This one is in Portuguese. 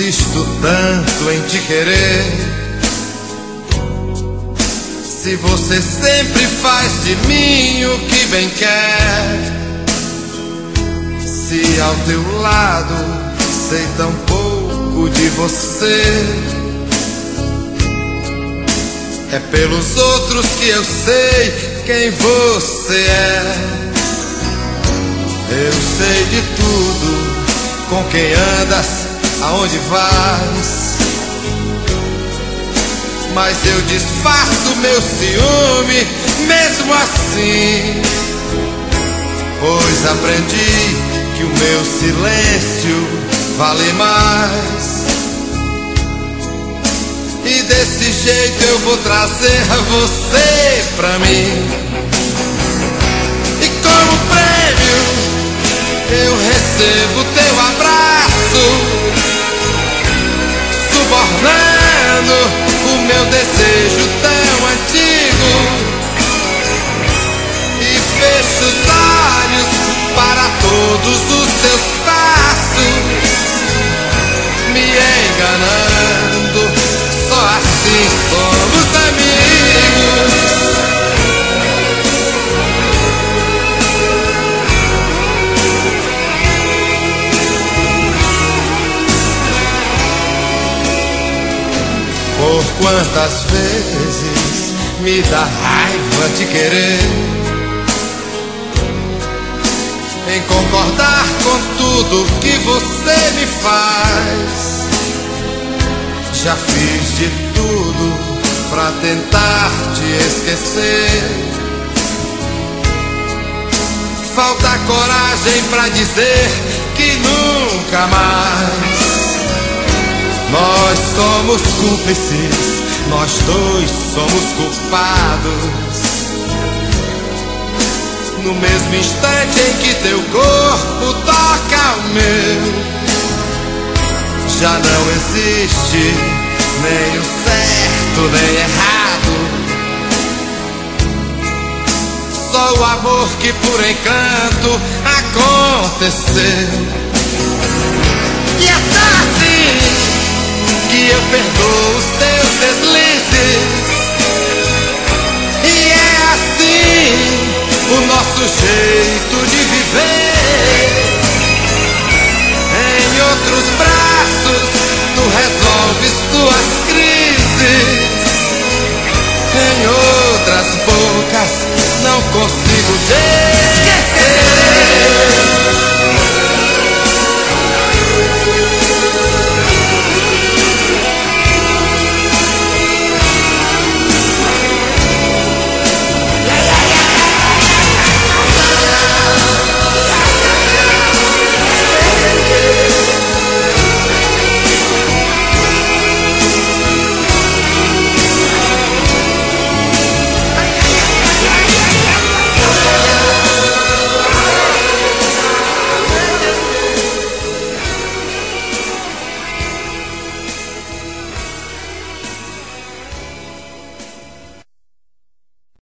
insisto tanto em te querer, se você sempre faz de mim o que bem quer? Se ao teu lado sei tão pouco de você, é pelos outros que eu sei quem você é. Eu sei de tudo, com quem andas, aonde vais, mas eu disfarço meu ciúme mesmo assim, pois aprendi que o meu silêncio vale mais. E desse jeito eu vou trazer você pra mim, e como prêmio eu recebo teu abraço, subornando o meu desejo tão antigo, e fecho os olhos para todos os teus passos, me enganando. Só assim somos amigos. Por quantas vezes me dá raiva te querer, em concordar com tudo que você me faz. Já fiz de tudo pra tentar te esquecer, falta coragem pra dizer que nunca mais. Nós somos cúmplices, nós dois somos culpados. No mesmo instante em que teu corpo toca o meu, já não existe nem o certo nem errado, só o amor que por encanto aconteceu. E é só assim que eu perdoo os teus deslizes, e é assim o nosso jeito